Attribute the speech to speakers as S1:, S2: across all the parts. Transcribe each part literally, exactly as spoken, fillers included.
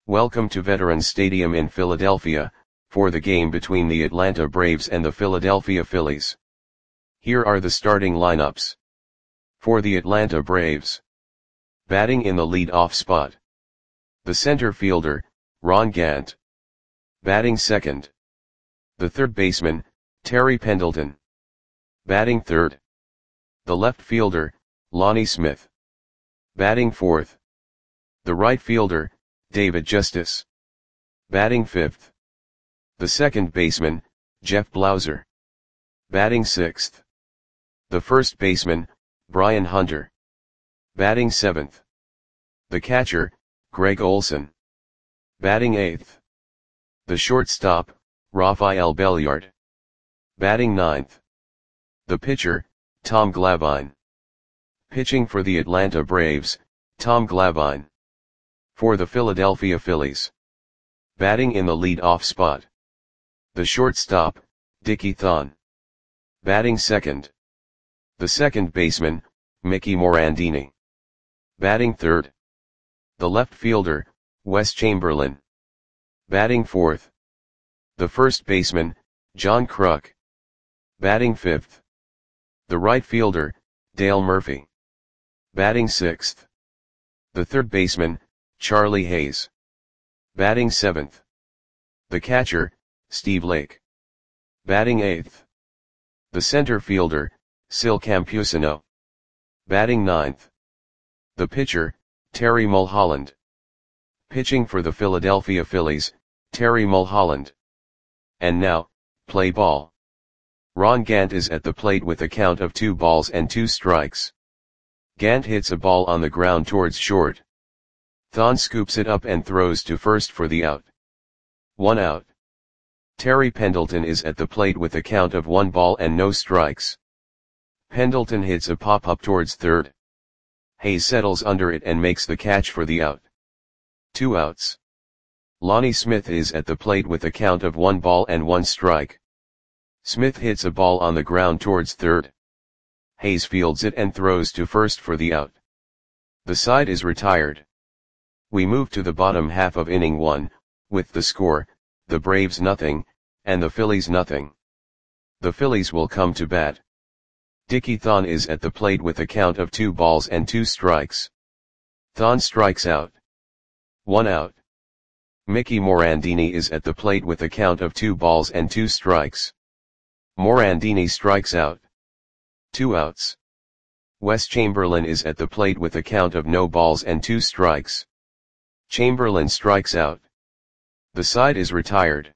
S1: Welcome to Veterans Stadium in Philadelphia, for the game between the Atlanta Braves and the Philadelphia Phillies. Here are the starting lineups. For the Atlanta Braves. Batting in the lead-off spot. The center fielder, Ron Gant. Batting second. The third baseman, Terry Pendleton. Batting third. The left fielder, Lonnie Smith. Batting fourth. The right fielder, David Justice. Batting fifth. The second baseman, Jeff Blauser. Batting sixth. The first baseman, Brian Hunter. Batting seventh. The catcher, Greg Olson. Batting eighth. The shortstop, Rafael Belliard. Batting ninth. The pitcher, Tom Glavine. Pitching for the Atlanta Braves, Tom Glavine. For the Philadelphia Phillies. Batting in the lead-off spot. The shortstop, Dickie Thon. Batting second. The second baseman, Mickey Morandini. Batting third. The left fielder, Wes Chamberlain. Batting fourth. The first baseman, John Kruk. Batting fifth. The right fielder, Dale Murphy. Batting sixth. The third baseman, Charlie Hayes. Batting seventh. The catcher, Steve Lake. Batting eighth. The center fielder, Sil Campusano. Batting ninth. The pitcher, Terry Mulholland. Pitching for the Philadelphia Phillies, Terry Mulholland. And now, play ball. Ron Gant is at the plate with a count of two balls and two strikes. Gant hits a ball on the ground towards short. Thon scoops it up and throws to first for the out. One out. Terry Pendleton is at the plate with a count of one ball and no strikes. Pendleton hits a pop-up towards third. Hayes settles under it and makes the catch for the out. Two outs. Lonnie Smith is at the plate with a count of one ball and one strike. Smith hits a ball on the ground towards third. Hayes fields it and throws to first for the out. The side is retired. We move to the bottom half of inning one, with the score, the Braves nothing, and the Phillies nothing. The Phillies will come to bat. Dickie Thon is at the plate with a count of two balls and two strikes. Thon strikes out. One out. Mickey Morandini is at the plate with a count of two balls and two strikes. Morandini strikes out. Two outs. Wes Chamberlain is at the plate with a count of no balls and two strikes. Chamberlain strikes out. The side is retired.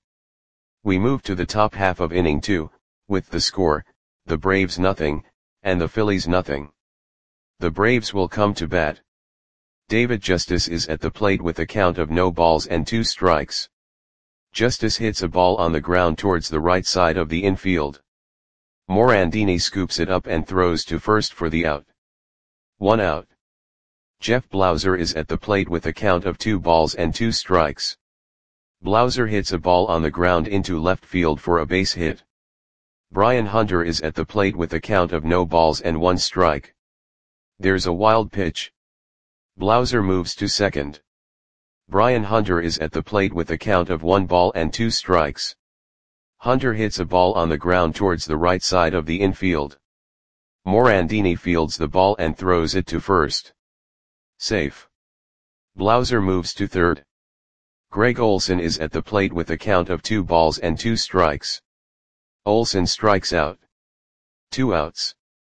S1: We move to the top half of inning two, with the score, the Braves nothing, and the Phillies nothing. The Braves will come to bat. David Justice is at the plate with a count of no balls and two strikes. Justice hits a ball on the ground towards the right side of the infield. Morandini scoops it up and throws to first for the out. One out. Jeff Blauser is at the plate with a count of two balls and two strikes. Blauser hits a ball on the ground into left field for a base hit. Brian Hunter is at the plate with a count of no balls and one strike. There's a wild pitch. Blauser moves to second. Brian Hunter is at the plate with a count of one ball and two strikes. Hunter hits a ball on the ground towards the right side of the infield. Morandini fields the ball and throws it to first. Safe. Blauser moves to third. Greg Olson is at the plate with a count of two balls and two strikes. Olson strikes out. Two outs.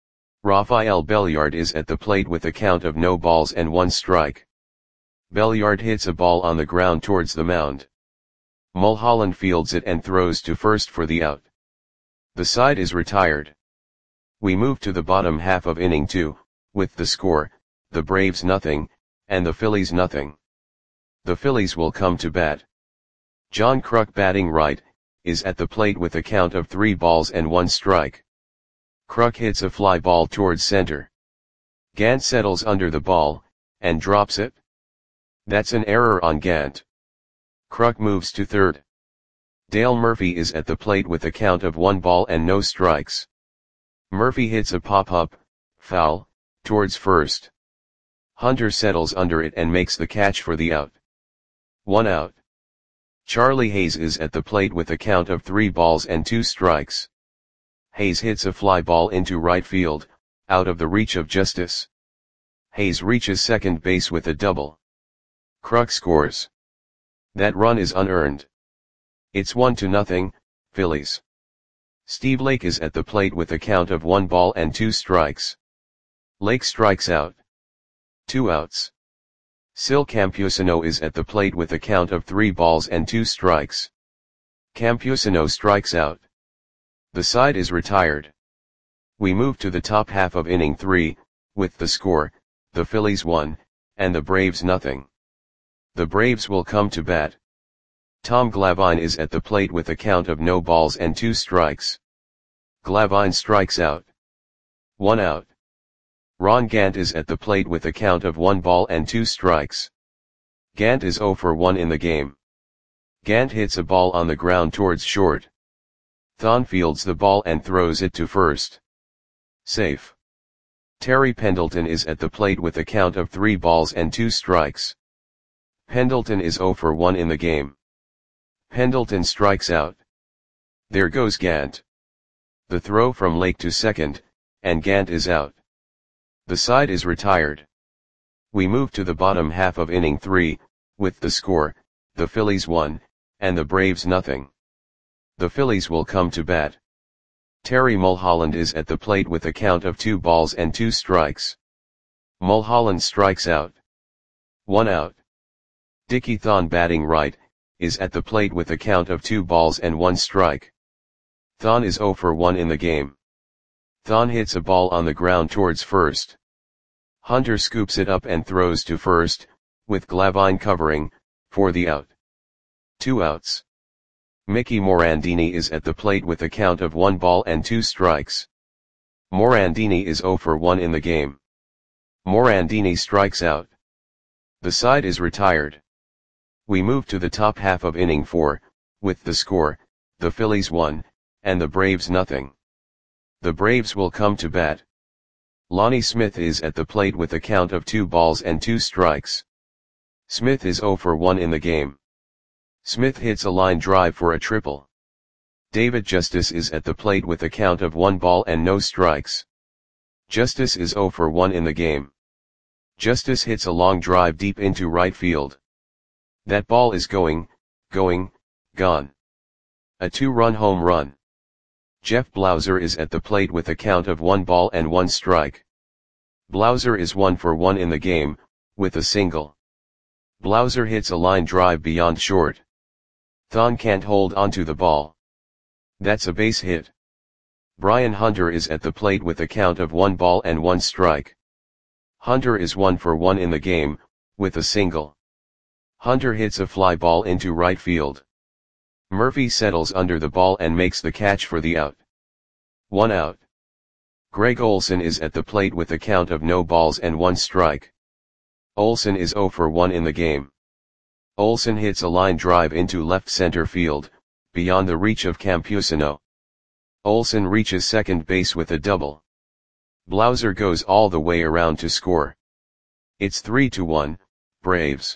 S1: Rafael Belliard is at the plate with a count of no balls and one strike. Belliard hits a ball on the ground towards the mound. Mulholland fields it and throws to first for the out. The side is retired. We move to the bottom half of inning two, with the score, the Braves nothing, and the Phillies nothing. The Phillies will come to bat. John Kruk batting right, is at the plate with a count of three balls and one strike. Kruk hits a fly ball towards center. Gant settles under the ball, and drops it. That's an error on Gant. Kruk moves to third. Dale Murphy is at the plate with a count of one ball and no strikes. Murphy hits a pop-up, foul, towards first. Hunter settles under it and makes the catch for the out. one out. Charlie Hayes is at the plate with a count of three balls and two strikes. Hayes hits a fly ball into right field, out of the reach of Justice. Hayes reaches second base with a double. Kruk scores. That run is unearned. It's one to nothing, Phillies. Steve Lake is at the plate with a count of one ball and two strikes. Lake strikes out. Two outs. Sil Campusano is at the plate with a count of three balls and two strikes. Campusano strikes out. The side is retired. We move to the top half of inning three, with the score, the Phillies one, and the Braves nothing. The Braves will come to bat. Tom Glavine is at the plate with a count of no balls and two strikes. Glavine strikes out. One out. Ron Gant is at the plate with a count of one ball and two strikes. Gant is zero for one in the game. Gant hits a ball on the ground towards short. Thon fields the ball and throws it to first. Safe. Terry Pendleton is at the plate with a count of three balls and two strikes. Pendleton is zero for one in the game. Pendleton strikes out. There goes Gant. The throw from Lake to second, and Gant is out. The side is retired. We move to the bottom half of inning three, with the score, the Phillies one, and the Braves nothing. The Phillies will come to bat. Terry Mulholland is at the plate with a count of two balls and two strikes. Mulholland strikes out. One out. Dickie Thon, batting right, is at the plate with a count of two balls and one strike. Thon is zero for one in the game. Thon hits a ball on the ground towards first. Hunter scoops it up and throws to first, with Glavine covering, for the out. Two outs. Mickey Morandini is at the plate with a count of one ball and two strikes. Morandini is zero for one in the game. Morandini strikes out. The side is retired. We move to the top half of inning four, with the score, the Phillies one, and the Braves nothing. The Braves will come to bat. Lonnie Smith is at the plate with a count of two balls and two strikes. Smith is zero for one in the game. Smith hits a line drive for a triple. David Justice is at the plate with a count of one ball and no strikes. Justice is zero for one in the game. Justice hits a long drive deep into right field. That ball is going, going, gone. A two-run home run. Jeff Blauser is at the plate with a count of one ball and one strike. Blauser is one for one in the game, with a single. Blauser hits a line drive beyond short. Thon can't hold onto the ball. That's a base hit. Brian Hunter is at the plate with a count of one ball and one strike. Hunter is one for one in the game, with a single. Hunter hits a fly ball into right field. Murphy settles under the ball and makes the catch for the out. One out. Greg Olson is at the plate with a count of no balls and one strike. Olson is zero for one in the game. Olson hits a line drive into left center field, beyond the reach of Campusano. Olson reaches second base with a double. Blauser goes all the way around to score. It's three to one, Braves.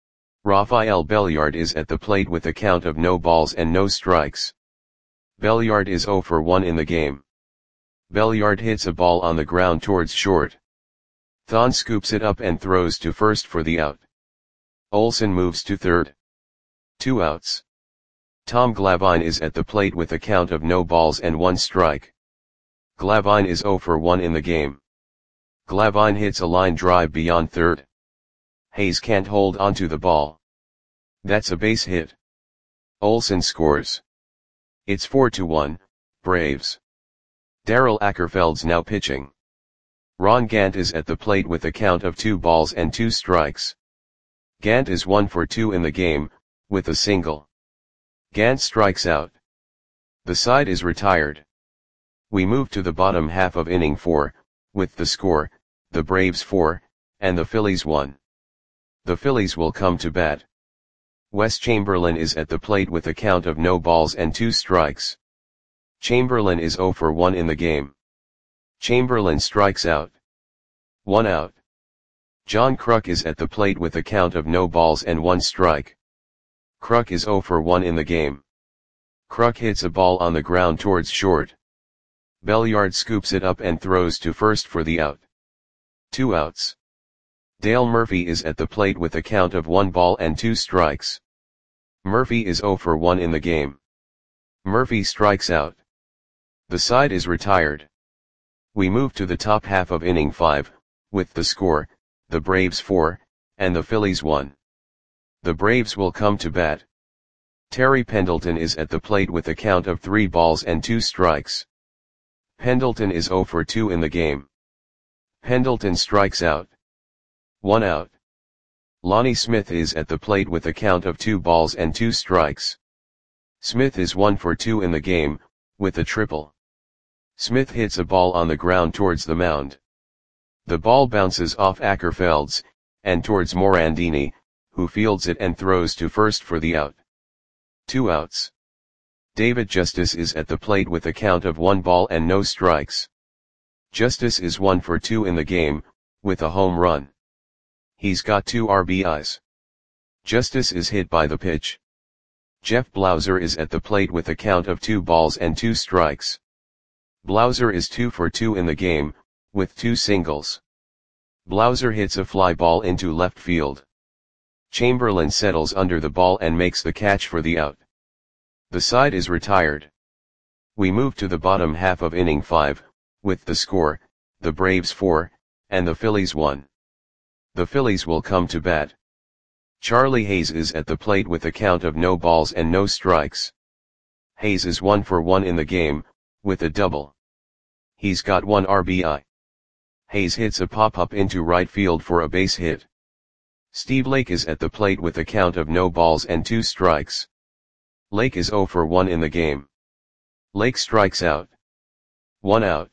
S1: Rafael Belliard is at the plate with a count of no balls and no strikes. Belliard is zero for one in the game. Belliard hits a ball on the ground towards short. Thon scoops it up and throws to first for the out. Olson moves to third. Two outs. Tom Glavine is at the plate with a count of no balls and one strike. Glavine is zero for one in the game. Glavine hits a line drive beyond third. Hayes can't hold onto the ball. That's a base hit. Olson scores. It's four to one, Braves. Darrell Ackerfeld's now pitching. Ron Gant is at the plate with a count of two balls and two strikes. Gant is one for two in the game, with a single. Gant strikes out. The side is retired. We move to the bottom half of inning four, with the score, the Braves four, and the Phillies one. The Phillies will come to bat. Wes Chamberlain is at the plate with a count of no balls and two strikes. Chamberlain is zero for one in the game. Chamberlain strikes out. One out. John Kruk is at the plate with a count of no balls and one strike. Kruk is zero for one in the game. Kruk hits a ball on the ground towards short. Belliard scoops it up and throws to first for the out. Two outs. Dale Murphy is at the plate with a count of one ball and two strikes. Murphy is zero for one in the game. Murphy strikes out. The side is retired. We move to the top half of inning five, with the score, the Braves four, and the Phillies one. The Braves will come to bat. Terry Pendleton is at the plate with a count of three balls and two strikes. Pendleton is zero for two in the game. Pendleton strikes out. One out. Lonnie Smith is at the plate with a count of two balls and two strikes. Smith is one for two in the game, with a triple. Smith hits a ball on the ground towards the mound. The ball bounces off Ackerfelds, and towards Morandini, who fields it and throws to first for the out. Two outs. David Justice is at the plate with a count of one ball and no strikes. Justice is one for two in the game, with a home run. He's got two R B Is. Justice is hit by the pitch. Jeff Blauser is at the plate with a count of two balls and two strikes. Blauser is two for two in the game, with two singles. Blauser hits a fly ball into left field. Chamberlain settles under the ball and makes the catch for the out. The side is retired. We move to the bottom half of inning five, with the score, the Braves four, and the Phillies one. The Phillies will come to bat. Charlie Hayes is at the plate with a count of no balls and no strikes. Hayes is one for one in the game, with a double. He's got one R B I. Hayes hits a pop-up into right field for a base hit. Steve Lake is at the plate with a count of no balls and two strikes. Lake is zero for one in the game. Lake strikes out. One out.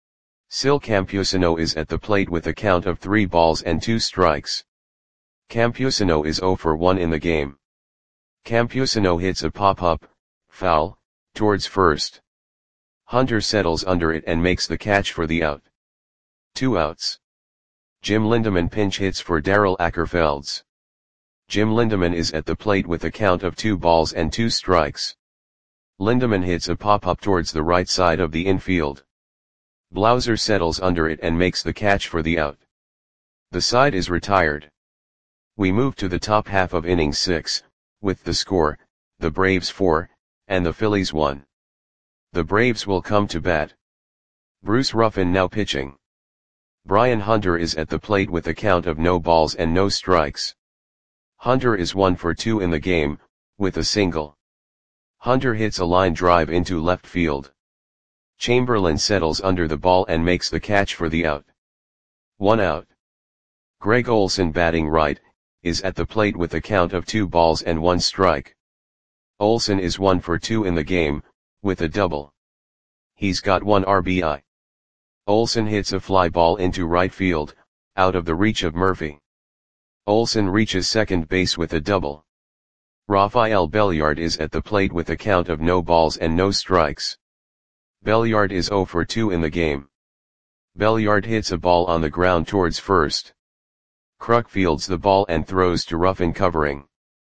S1: Sil Campusano is at the plate with a count of three balls and two strikes. Campusano is zero for one in the game. Campusano hits a pop-up, foul, towards first. Hunter settles under it and makes the catch for the out. Two outs. Jim Lindemann pinch hits for Darrell Ackerfelds. Jim Lindemann is at the plate with a count of two balls and two strikes. Lindemann hits a pop-up towards the right side of the infield. Blauser settles under it and makes the catch for the out. The side is retired. We move to the top half of inning six, with the score, the Braves four, and the Phillies one. The Braves will come to bat. Bruce Ruffin now pitching. Brian Hunter is at the plate with a count of no balls and no strikes. Hunter is one for two in the game, with a single. Hunter hits a line drive into left field. Chamberlain settles under the ball and makes the catch for the out. One out. Greg Olson batting right, is at the plate with a count of two balls and one strike. Olson is one for two in the game, with a double. He's got one R B I. Olson hits a fly ball into right field, out of the reach of Murphy. Olson reaches second base with a double. Rafael Belliard is at the plate with a count of no balls and no strikes. Belliard is zero for two in the game. Belliard hits a ball on the ground towards first. Kruk fields the ball and throws to Ruffin covering.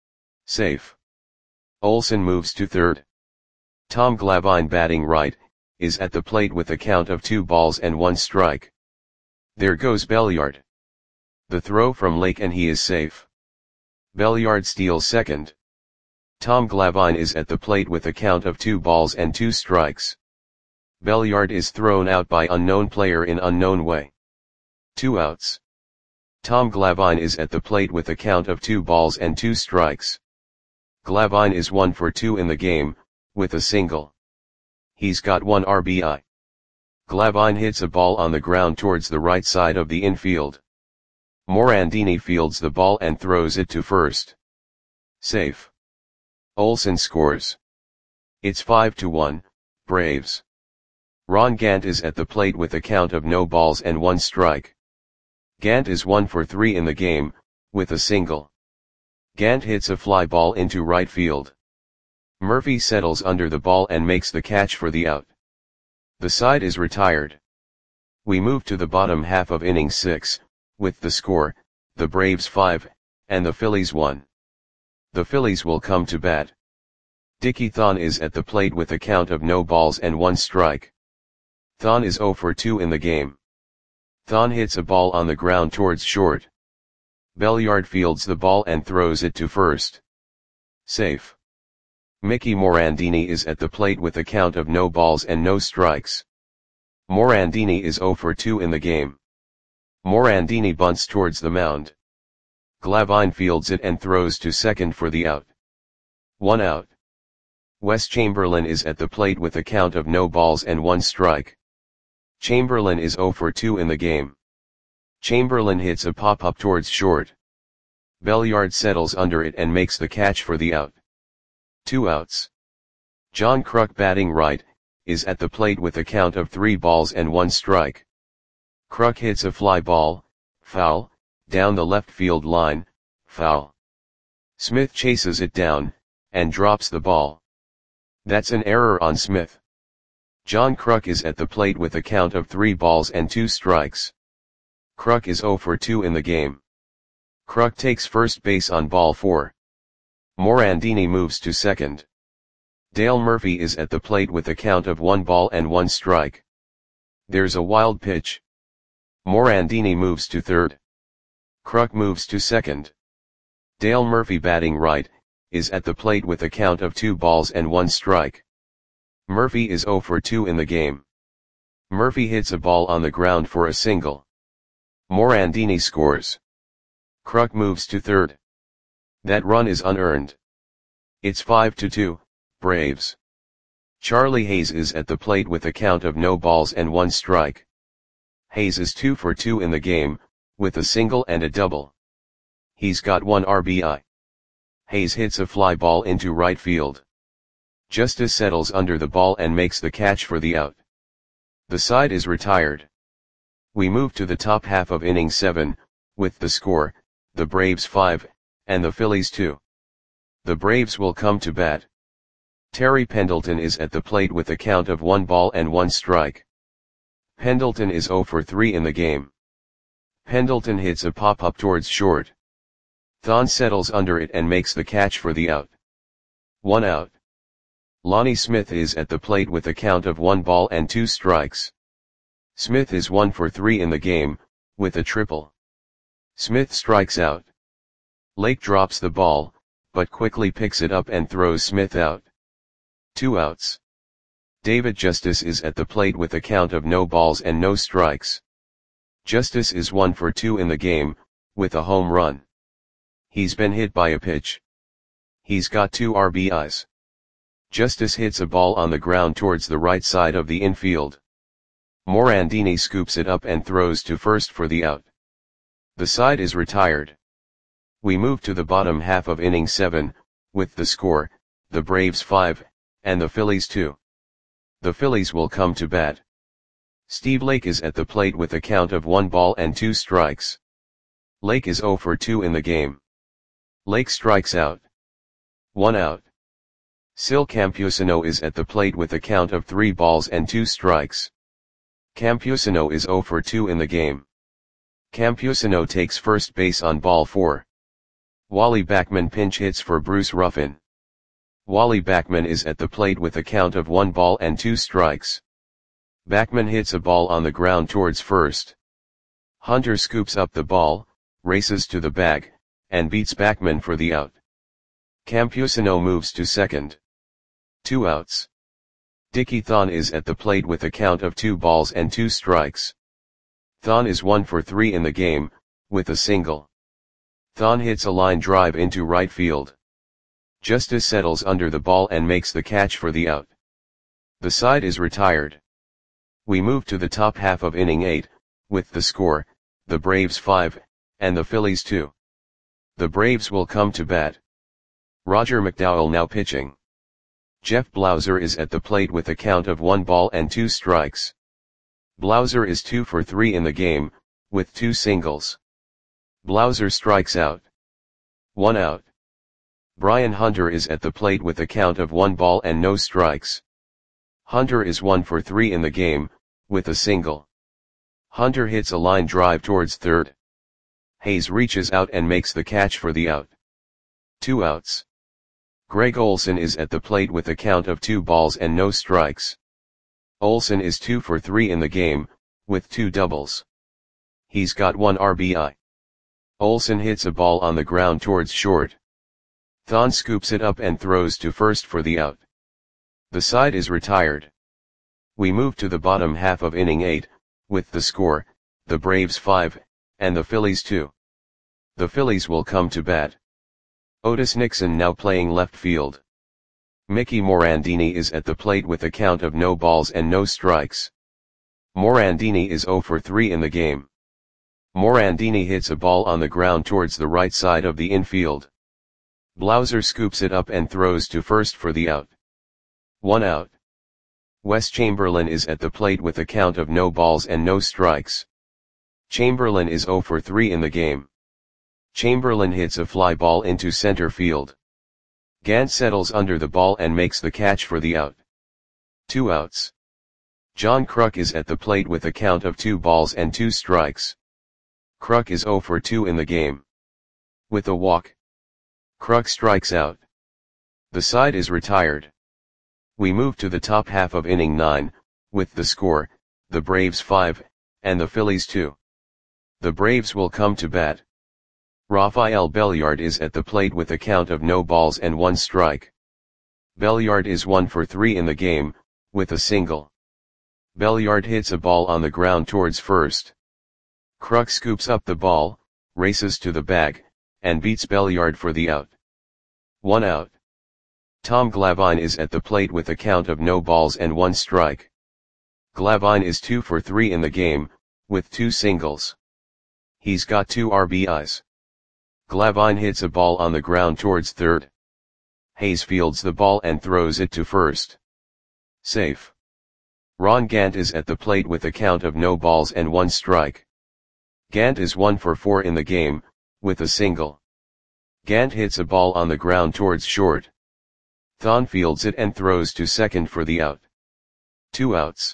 S1: Safe. Olson moves to third. Tom Glavine batting right, is at the plate with a count of two balls and one strike. There goes Belliard. The throw from Lake and he is safe. Belliard steals second. Tom Glavine is at the plate with a count of two balls and two strikes. Belliard is thrown out by unknown player in unknown way. Two outs. Tom Glavine is at the plate with a count of two balls and two strikes. Glavine is one for two in the game, with a single. He's got one R B I. Glavine hits a ball on the ground towards the right side of the infield. Morandini fields the ball and throws it to first. Safe. Olson scores. It's five to one, Braves. Ron Gant is at the plate with a count of no balls and one strike. Gant is one for three in the game, with a single. Gant hits a fly ball into right field. Murphy settles under the ball and makes the catch for the out. The side is retired. We move to the bottom half of inning six, with the score, the Braves five, and the Phillies one. The Phillies will come to bat. Dickie Thon is at the plate with a count of no balls and one strike. Thon is oh for two in the game. Thon hits a ball on the ground towards short. Belliard fields the ball and throws it to first. Safe. Mickey Morandini is at the plate with a count of no balls and no strikes. Morandini is oh for two in the game. Morandini bunts towards the mound. Glavine fields it and throws to second for the out. One out. Wes Chamberlain is at the plate with a count of no balls and one strike. Chamberlain is oh for two in the game. Chamberlain hits a pop-up towards short. Belliard settles under it and makes the catch for the out. Two outs. John Kruk, batting right, is at the plate with a count of three balls and one strike. Kruk hits a fly ball, foul, down the left field line, foul. Smith chases it down, and drops the ball. That's an error on Smith. John Kruk is at the plate with a count of three balls and two strikes. Kruk is oh for two in the game. Kruk takes first base on ball four. Morandini moves to second. Dale Murphy is at the plate with a count of one ball and one strike. There's a wild pitch. Morandini moves to third. Kruk moves to second. Dale Murphy, batting right, is at the plate with a count of two balls and one strike. Murphy is oh for two in the game. Murphy hits a ball on the ground for a single. Morandini scores. Kruk moves to third. That run is unearned. It's five to two, Braves. Charlie Hayes is at the plate with a count of no balls and one strike. Hayes is two for two in the game, with a single and a double. He's got one R B I. Hayes hits a fly ball into right field. Justice settles under the ball and makes the catch for the out. The side is retired. We move to the top half of inning seven, with the score, the Braves five, and the Phillies two. The Braves will come to bat. Terry Pendleton is at the plate with a count of one ball and one strike. Pendleton is oh for three in the game. Pendleton hits a pop-up towards short. Thon settles under it and makes the catch for the out. One out. Lonnie Smith is at the plate with a count of one ball and two strikes. Smith is one for three in the game, with a triple. Smith strikes out. Lake drops the ball, but quickly picks it up and throws Smith out. Two outs. David Justice is at the plate with a count of no balls and no strikes. Justice is one for two in the game, with a home run. He's been hit by a pitch. He's got two R B Is. Justice hits a ball on the ground towards the right side of the infield. Morandini scoops it up and throws to first for the out. The side is retired. We move to the bottom half of inning seven, with the score, the Braves five, and the Phillies two. The Phillies will come to bat. Steve Lake is at the plate with a count of one ball and two strikes. Lake is oh for two in the game. Lake strikes out. One out. Sil Campusano is at the plate with a count of three balls and two strikes. Campusano is oh for two in the game. Campusano takes first base on ball four. Wally Backman pinch hits for Bruce Ruffin. Wally Backman is at the plate with a count of one ball and two strikes. Backman hits a ball on the ground towards first. Hunter scoops up the ball, races to the bag, and beats Backman for the out. Campusano moves to second. Two outs. Dickie Thon is at the plate with a count of two balls and two strikes. Thon is one for three in the game, with a single. Thon hits a line drive into right field. Justice settles under the ball and makes the catch for the out. The side is retired. We move to the top half of inning eight, with the score, the Braves five, and the Phillies two. The Braves will come to bat. Roger McDowell now pitching. Jeff Blauser is at the plate with a count of one ball and two strikes. Blauser is two for three in the game, with two singles. Blauser strikes out. One out. Brian Hunter is at the plate with a count of one ball and no strikes. Hunter is one for three in the game, with a single. Hunter hits a line drive towards third. Hayes reaches out and makes the catch for the out. Two outs. Greg Olson is at the plate with a count of two balls and no strikes. Olson is two for three in the game, with two doubles. He's got one R B I. Olson hits a ball on the ground towards short. Thon scoops it up and throws to first for the out. The side is retired. We move to the bottom half of inning eight, with the score, the Braves five, and the Phillies two. The Phillies will come to bat. Otis Nixon now playing left field. Mickey Morandini is at the plate with a count of no balls and no strikes. Morandini is zero for three in the game. Morandini hits a ball on the ground towards the right side of the infield. Blauser scoops it up and throws to first for the out. One out. Wes Chamberlain is at the plate with a count of no balls and no strikes. Chamberlain is zero for three in the game. Chamberlain hits a fly ball into center field. Gant settles under the ball and makes the catch for the out. Two outs. John Kruk is at the plate with a count of two balls and two strikes. Kruk is zero for two in the game. With a walk, Kruk strikes out. The side is retired. We move to the top half of inning nine, with the score, the Braves five, and the Phillies two. The Braves will come to bat. Rafael Belliard is at the plate with a count of no balls and one strike. Belliard is one for three in the game, with a single. Belliard hits a ball on the ground towards first. Kruk scoops up the ball, races to the bag, and beats Belliard for the out. One out. Tom Glavine is at the plate with a count of no balls and one strike. Glavine is two for three in the game, with two singles. He's got two R B Is. Glavine hits a ball on the ground towards third. Hayes fields the ball and throws it to first. Safe. Ron Gant is at the plate with a count of no balls and one strike. Gant is one for four in the game, with a single. Gant hits a ball on the ground towards short. Thon fields it and throws to second for the out. Two outs.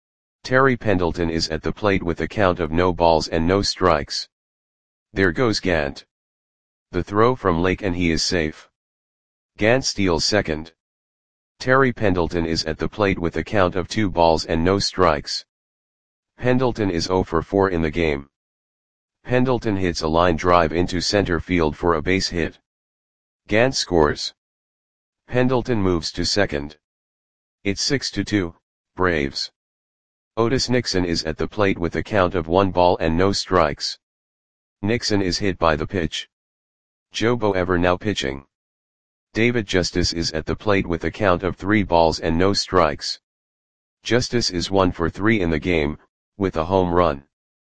S1: Terry Pendleton is at the plate with a count of no balls and no strikes. There goes Gant. The throw from Lake and he is safe. Gant steals second. Terry Pendleton is at the plate with a count of two balls and no strikes. Pendleton is zero for four in the game. Pendleton hits a line drive into center field for a base hit. Gant scores. Pendleton moves to second. It's six to two, Braves. Otis Nixon is at the plate with a count of one ball and no strikes. Nixon is hit by the pitch. Joe Boever now pitching. David Justice is at the plate with a count of three balls and no strikes. Justice is one for three in the game, with a home run.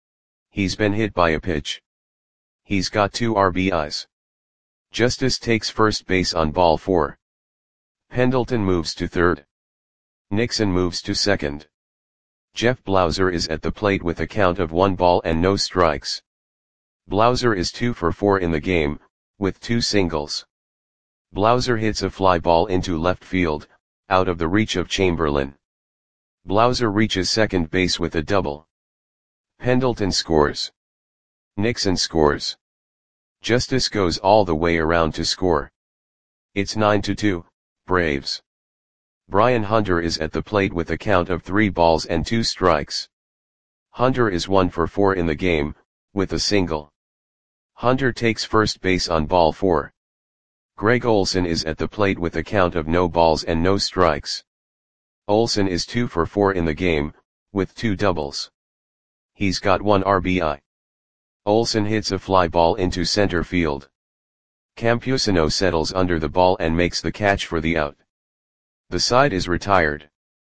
S1: He's been hit by a pitch. He's got two R B Is. Justice takes first base on ball four. Pendleton moves to third. Nixon moves to second. Jeff Blauser is at the plate with a count of one ball and no strikes. Blauser is two for four in the game, with two singles. Blauser hits a fly ball into left field, out of the reach of Chamberlain. Blauser reaches second base with a double. Pendleton scores. Nixon scores. Justice goes all the way around to score. It's nine to two, Braves. Brian Hunter is at the plate with a count of three balls and two strikes. Hunter is one for four in the game, with a single. Hunter takes first base on ball four. Greg Olson is at the plate with a count of no balls and no strikes. Olson is two for four in the game, with two doubles. He's got one R B I. Olson hits a fly ball into center field. Campusano settles under the ball and makes the catch for the out. The side is retired.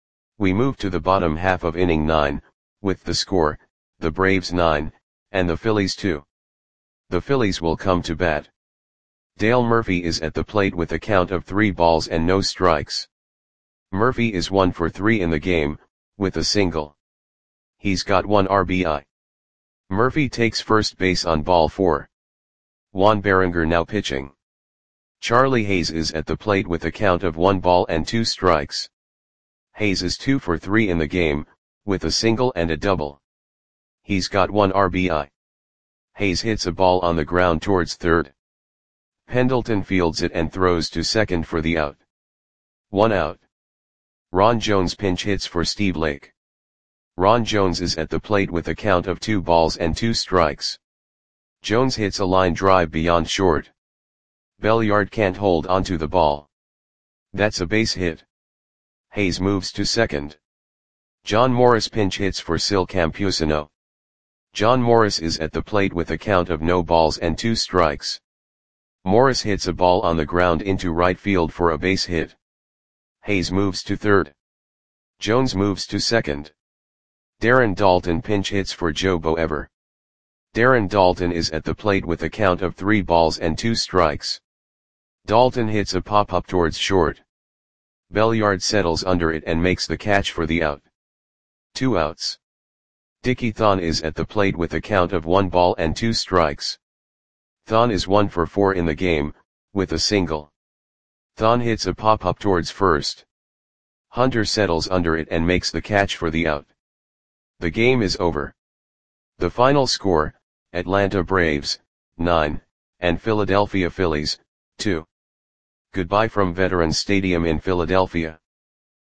S1: We move to the bottom half of inning nine, with the score, the Braves nine, and the Phillies two. The Phillies will come to bat. Dale Murphy is at the plate with a count of three balls and no strikes. Murphy is one for three in the game, with a single. He's got one R B I. Murphy takes first base on ball four. Juan Berenger now pitching. Charlie Hayes is at the plate with a count of one ball and two strikes. Hayes is two for three in the game, with a single and a double. He's got one R B I. Hayes hits a ball on the ground towards third. Pendleton fields it and throws to second for the out. One out. Ron Jones pinch hits for Steve Lake. Ron Jones is at the plate with a count of two balls and two strikes. Jones hits a line drive beyond short. Belliard can't hold onto the ball. That's a base hit. Hayes moves to second. John Morris pinch hits for Sil Campusano. John Morris is at the plate with a count of no balls and two strikes. Morris hits a ball on the ground into right field for a base hit. Hayes moves to third. Jones moves to second. Darren Daulton pinch hits for Joe Boever. Darren Daulton is at the plate with a count of three balls and two strikes. Daulton hits a pop-up towards short. Belliard settles under it and makes the catch for the out. Two outs. Dickie Thon is at the plate with a count of one ball and two strikes. Thon is one for four in the game, with a single. Thon hits a pop-up towards first. Hunter settles under it and makes the catch for the out. The game is over. The final score, Atlanta Braves, nine, and Philadelphia Phillies, two. Goodbye from Veterans Stadium in Philadelphia.